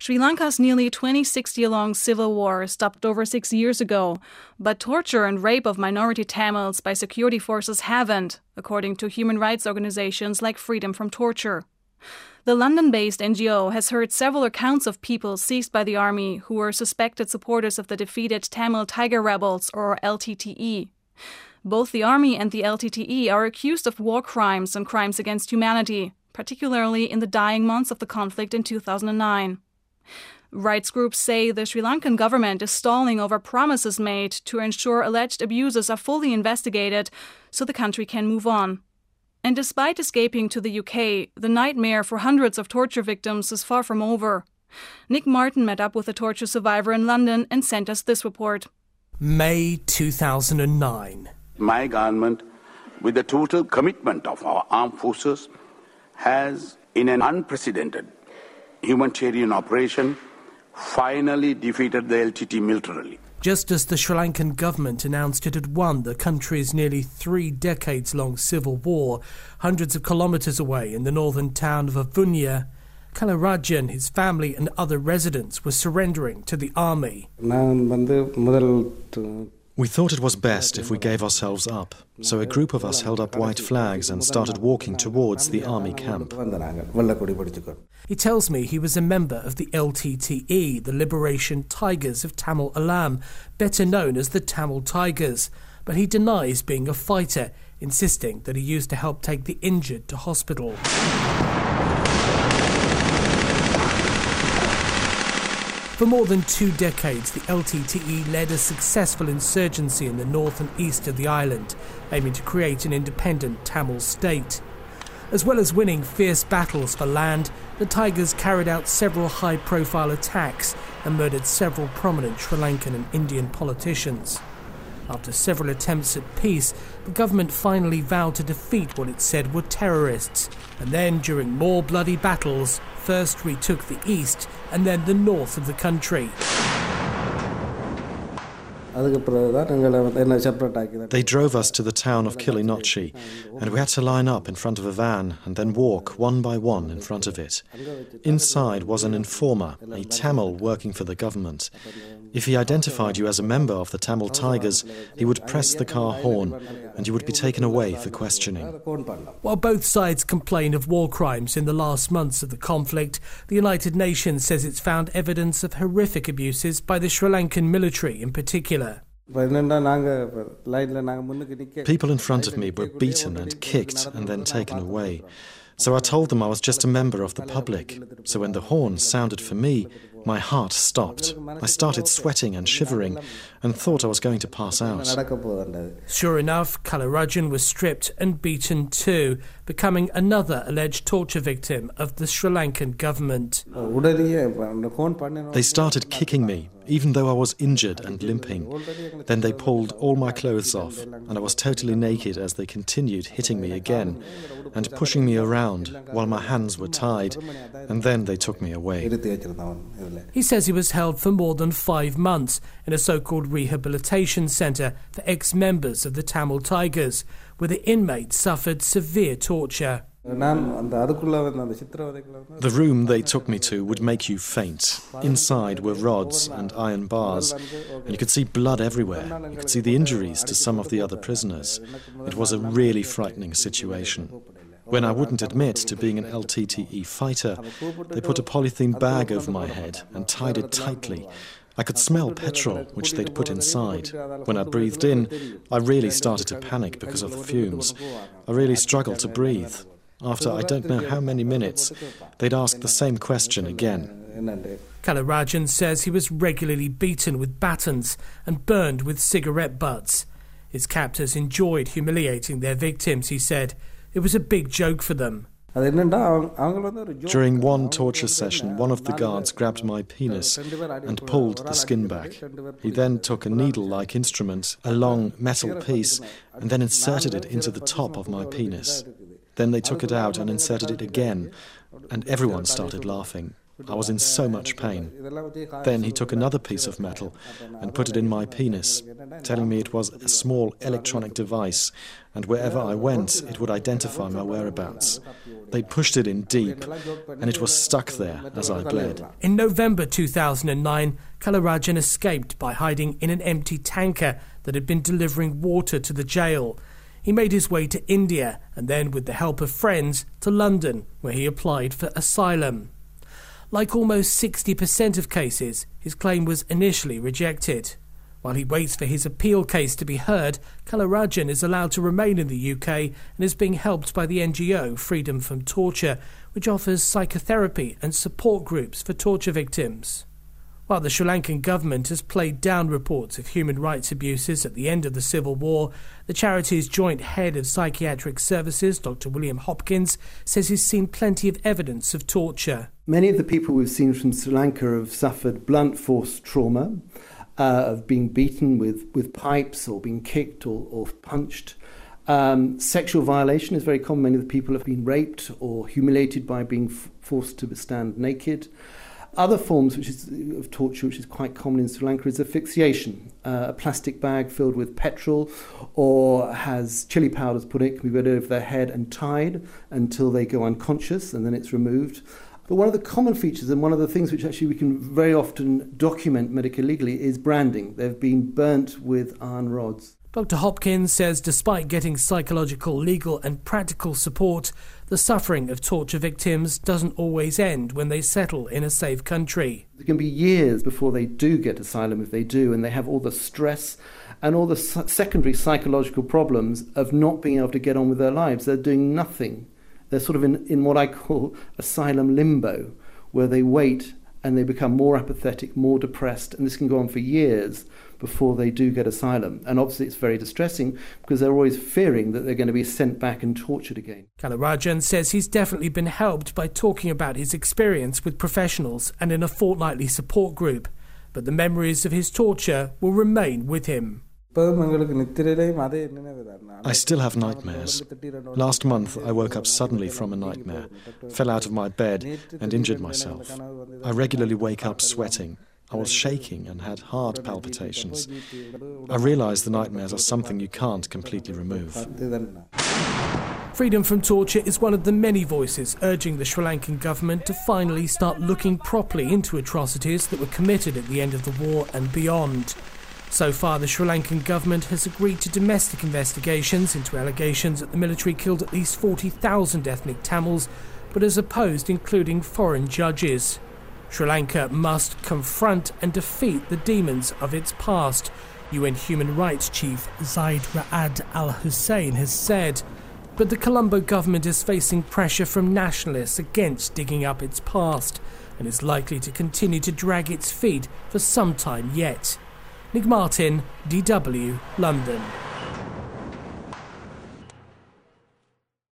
Sri Lanka's nearly 2060-year-long civil war stopped over 6 years ago, but torture and rape of minority Tamils by security forces haven't, according to human rights organizations like Freedom from Torture. The London-based NGO has heard several accounts of people seized by the army who were suspected supporters of the defeated Tamil Tiger Rebels, or LTTE. Both the army and the LTTE are accused of war crimes and crimes against humanity, particularly in the dying months of the conflict in 2009. Rights groups say the Sri Lankan government is stalling over promises made to ensure alleged abuses are fully investigated so the country can move on. And despite escaping to the UK, the nightmare for hundreds of torture victims is far from over. Nick Martin met up with a torture survivor in London and sent us this report. May 2009. My government, with the total commitment of our armed forces, has, in an unprecedented humanitarian operation, finally defeated the LTT militarily. Just as the Sri Lankan government announced it had won the country's nearly 3 decades-long civil war, hundreds of kilometres away in the northern town of Avunya, Kalarajan, his family and other residents were surrendering to the army. We thought it was best if we gave ourselves up, so a group of us held up white flags and started walking towards the army camp. He tells me he was a member of the LTTE, the Liberation Tigers of Tamil Alam, better known as the Tamil Tigers, but he denies being a fighter, insisting that he used to help take the injured to hospital. For more than 2 decades, the LTTE led a successful insurgency in the north and east of the island, aiming to create an independent Tamil state. As well as winning fierce battles for land, the Tigers carried out several high-profile attacks and murdered several prominent Sri Lankan and Indian politicians. After several attempts at peace, the government finally vowed to defeat what it said were terrorists, and then, during more bloody battles, first retook the east and then the north of the country. They drove us to the town of Kilinochchi, and we had to line up in front of a van and then walk one by one in front of it. Inside was an informer, a Tamil working for the government. If he identified you as a member of the Tamil Tigers, he would press the car horn and you would be taken away for questioning. While both sides complain of war crimes in the last months of the conflict, the United Nations says it's found evidence of horrific abuses by the Sri Lankan military in particular. People in front of me were beaten and kicked and then taken away. So I told them I was just a member of the public. So when the horn sounded for me, my heart stopped. I started sweating and shivering and thought I was going to pass out. Sure enough, Kalarajan was stripped and beaten too, becoming another alleged torture victim of the Sri Lankan government. They started kicking me, even though I was injured and limping. Then they pulled all my clothes off, and I was totally naked as they continued hitting me again and pushing me around while my hands were tied, and then they took me away. He says he was held for more than 5 months in a so-called rehabilitation centre for ex-members of the Tamil Tigers, where the inmates suffered severe torture. The room they took me to would make you faint. Inside were rods and iron bars, and you could see blood everywhere. You could see the injuries to some of the other prisoners. It was a really frightening situation. When I wouldn't admit to being an LTTE fighter, they put a polythene bag over my head and tied it tightly. I could smell petrol, which they'd put inside. When I breathed in, I really started to panic because of the fumes. I really struggled to breathe. After I don't know how many minutes, they'd ask the same question again. Kalarajan says he was regularly beaten with batons and burned with cigarette butts. His captors enjoyed humiliating their victims, he said. It was a big joke for them. During one torture session, one of the guards grabbed my penis and pulled the skin back. He then took a needle-like instrument, a long metal piece, and then inserted it into the top of my penis. Then they took it out and inserted it again, and everyone started laughing. I was in so much pain. Then he took another piece of metal and put it in my penis, telling me it was a small electronic device, and wherever I went, it would identify my whereabouts. They pushed it in deep, and it was stuck there as I bled. In November 2009, Kalarajan escaped by hiding in an empty tanker that had been delivering water to the jail. He made his way to India and then, with the help of friends, to London, where he applied for asylum. Like almost 60% of cases, his claim was initially rejected. While he waits for his appeal case to be heard, Kalarajan is allowed to remain in the UK and is being helped by the NGO Freedom from Torture, which offers psychotherapy and support groups for torture victims. While the Sri Lankan government has played down reports of human rights abuses at the end of the civil war, the charity's joint head of psychiatric services, Dr. William Hopkins, says he's seen plenty of evidence of torture. Many of the people we've seen from Sri Lanka have suffered blunt force trauma, of being beaten with pipes or being kicked or punched. Sexual violation is very common. Many of the people have been raped or humiliated by being forced to stand naked. Other forms of torture, which is quite common in Sri Lanka, is asphyxiation. A plastic bag filled with petrol or has chili powders put in it, can be put over their head and tied until they go unconscious, and then it's removed. But one of the common features, and one of the things which actually we can very often document medically legally, is branding. They've been burnt with iron rods. Dr. Hopkins says despite getting psychological, legal and practical support, the suffering of torture victims doesn't always end when they settle in a safe country. It can be years before they do get asylum, if they do, and they have all the stress and all the secondary psychological problems of not being able to get on with their lives. They're doing nothing. They're sort of in what I call asylum limbo, where they wait and they become more apathetic, more depressed, and this can go on for years before they do get asylum. And obviously it's very distressing because they're always fearing that they're going to be sent back and tortured again. Kalarajan says he's definitely been helped by talking about his experience with professionals and in a fortnightly support group, but the memories of his torture will remain with him. I still have nightmares. Last month I woke up suddenly from a nightmare, fell out of my bed and injured myself. I regularly wake up sweating. I was shaking and had heart palpitations. I realised the nightmares are something you can't completely remove. Freedom from Torture is one of the many voices urging the Sri Lankan government to finally start looking properly into atrocities that were committed at the end of the war and beyond. So far, the Sri Lankan government has agreed to domestic investigations into allegations that the military killed at least 40,000 ethnic Tamils, but has opposed including foreign judges. Sri Lanka must confront and defeat the demons of its past, UN Human Rights Chief Zaid Ra'ad Al Hussein has said. But the Colombo government is facing pressure from nationalists against digging up its past, and is likely to continue to drag its feet for some time yet. Nick Martin, DW, London.